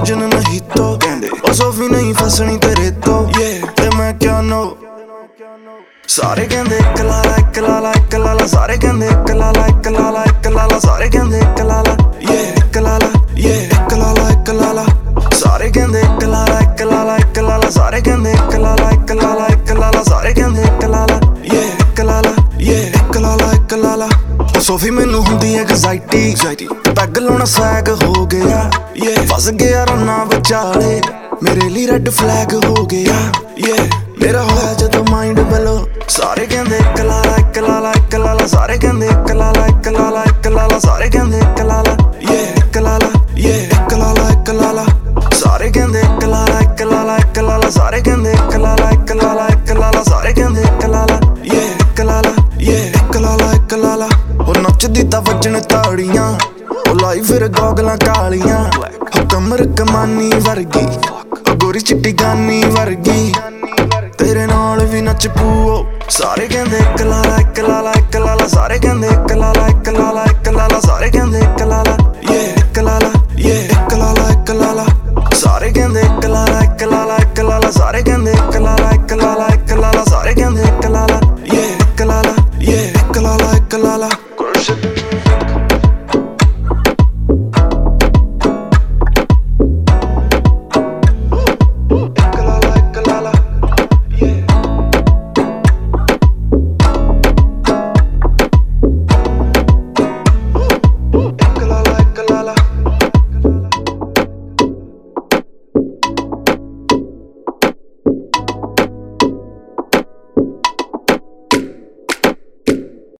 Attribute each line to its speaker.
Speaker 1: version ਨਹੀਂ ਤੋ ਕਹਿੰਦੇ ਉਹ ਸੋਫੀ ਨਹੀਂ ਫਸਣੀ ਤੇਰੇ ਤੋਂ ਤੇ ਮੈਂ ਕਿਆ ਨੋ ਸਾਰੇ ਕਹਿੰਦੇ ਇੱਕ ਲਾਲਾ ਇੱਕ ਲਾਲਾ ਇੱਕ ਲਾਲਾ ਸਾਰੇ ਕਹਿੰਦੇ ਇੱਕ ਲਾਲਾ ਇੱਕ ਲਾਲਾ ਇੱਕ ਲਾਲਾ ਸਾਰੇ ਕਹਿੰਦੇ ਇੱਕ ਲਾਲਾ ਇੱਕ ਲਾਲਾ ਇੱਕ ਲਾਲਾ ਇੱਕ ਲਾਲਾ ਸਾਰੇ ਕਹਿੰਦੇ ਇੱਕ ਲਾਲਾ ਇੱਕ ਲਾਲਾ ਇੱਕ ਲਾਲਾ ਸਾਰੇ ਕਹਿੰਦੇ ਇੱਕ ਲਾਲਾ ਇੱਕ ਲਾਲਾ ਇੱਕ ਲਾਲਾ ਸਾਰੇ ਕਹਿੰਦੇ ਇੱਕ ਲਾਲਾ ਇੱਕ ਲਾਲਾ ਇੱਕ ਲਾਲਾ ਇੱਕ ਲਾਲਾ ਸੋਫੀ ਮੈਨੂੰ ਹੁੰਦੀ ਐਗਜ਼ਾਈਟੀ ਪੈਗ ਲਾਉਣਾ ਸਵੈਗ ਹੋ ਗਿਆ ਫਸ ਗਿਆ ਰੰਨਾ ਵਿਚਾਲੇ ਮੇਰੇ ਲਈ ਰੈੱਡ ਫਲੈਗ ਹੋ ਗਿਆ ਮੇਰਾ ਹੋਇਆ ਜਦੋਂ ਮਾਈਂਡ ਬਲੋ ਸਾਰੇ ਕਹਿੰਦੇ ਇੱਕ ਲਾਲਾ ਇੱਕ ਲਾਲਾ ਇੱਕ ਲਾਲਾ ਸਾਰੇ ਕਹਿੰਦੇ ਇੱਕ ਲਾਲਾ ਇੱਕ ਲਾਲਾ ਇੱਕ ਲਾਲਾ ਸਾਰੇ ਕਹਿੰਦੇ ਇੱਕ ਲਾਲਾ ਇੱਕ ਲਾਲਾ ਇੱਕ ਲਾਲਾ ਇੱਕ ਲਾਲਾ ਸਾਰੇ ਕਹਿੰਦੇ ਇੱਕ ਲਾਲਾ ਇੱਕ ਲਾਲਾ ਇੱਕ ਲਾਲਾ ਸਾਰੇ ਕਹਿੰਦੇ ਇੱਕ ਲਾਲਾ ਇੱਕ ਲਾਲਾ ਇੱਕ ਲਾਲਾ ਸਾਰੇ ਕਹਿੰਦੇ ਇੱਕ ਲਾਲਾ ਇੱਕ ਲਾਲਾ ਇੱਕ ਲਾਲਾ ਇੱਕ ਲਾਲਾ ਉਹ ਨੱਚਦੀ ਤਾਂ ਵੱਜਣ ਤਾੜੀਆਂ ਉਹ ਲਾਈ ਫਿਰ ਗੋਗਲਾਂ ਕਾਲੀਆਂ ਉਹ ਕਮਰ ਕਮਾਨੀ ਵਰਗੀ ਉਹ ਗੋਰੀ ਚਿੱਟੀ ਗਾਨੀ ਵਰਗੀ ਤੇਰੇ ਨਾਲ ਵੀ ਨੱਚ ਪੂਓ ਸਾਰੇ ਕਹਿੰਦੇ ਇੱਕ ਲਾਲਾ ਇੱਕ ਲਾਲਾ ਇੱਕ ਲਾਲਾ ਸਾਰੇ ਕਹਿੰਦੇ ਇੱਕ ਲਾਲਾ ਇੱਕ ਲਾਲਾ ਇੱਕ ਲਾਲਾ ਸਾਰੇ ਕਹਿੰਦੇ ਇੱਕ ਲਾਲਾ ਇੱਕ ਲਾਲਾ ਇੱਕ ਲਾਲਾ ਇੱਕ ਲਾਲਾ ਸਾਰੇ ਕਹਿੰਦੇ ਇੱਕ ਲਾਲਾ ਇੱਕ ਲਾਲਾ ਇੱਕ ਲਾਲਾ ਸਾਰੇ ਕਹਿੰਦੇ ਇੱਕ ਲਾਲਾ ਇੱਕ ਲਾਲਾ